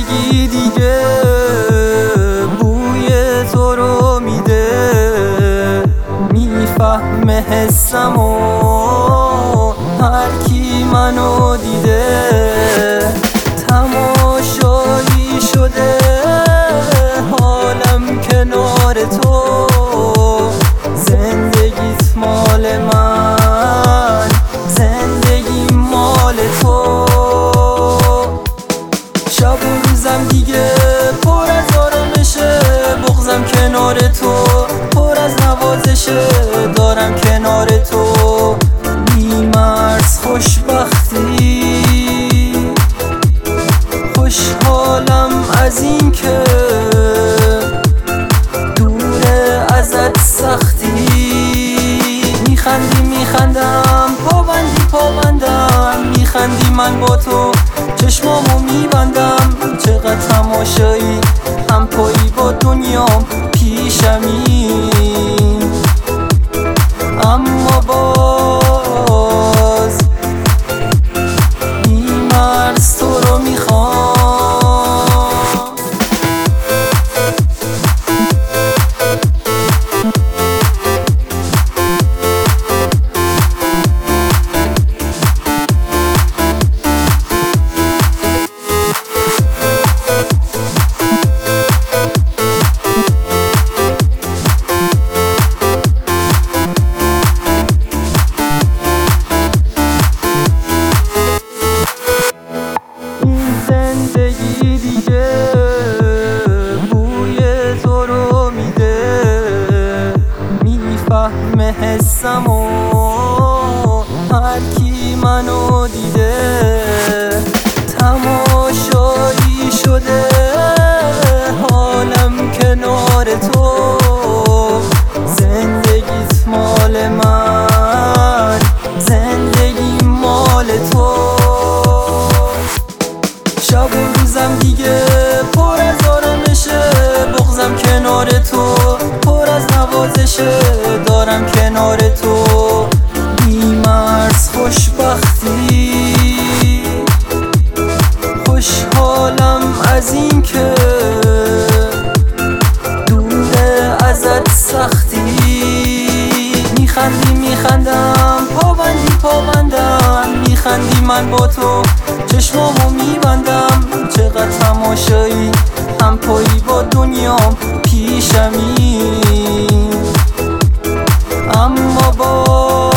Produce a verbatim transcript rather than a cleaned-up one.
زندگی دیگه بوی تو رو میده، میفهمه حسمو هر کی منو دیده. تماشایی شده حالم کنار تو، زندگیت مال من، زندگی مال تو. شب و روزم دیگه پر از آرامشه، بغضم کنار تو پر از نوازشه. دارم کنار تو بی‌مرز خوشبختی، خوشحالم از این که دوره ازت سختی. میخندی میخندم پابندی پابندم، میخندی من با تو چشمامو میبندم. چقدر تماشایی هم پایی با دنیام پیشمی، اما باز بی‌مرز تو رو میخوام. زندگی دیگه بوی تو رو میده، میفهمه حسمو هر کی منو دیده. تماشایی شده حالم کنار تو، زندگیت مال من، زندگی مال تو. شب و روزم دیگه پر از آرامشه، بغضم کنار تو پر از نوازشه. دارم کنار تو بی‌مرز خوشبختی، خوشحالم از این که دوره ازت سختی. میخندی میخندم پابندی پابندم، میخندی من با تو چشمامو میبندم. چقدر تماشایی هم پایی با دنیام پیشمی، اما با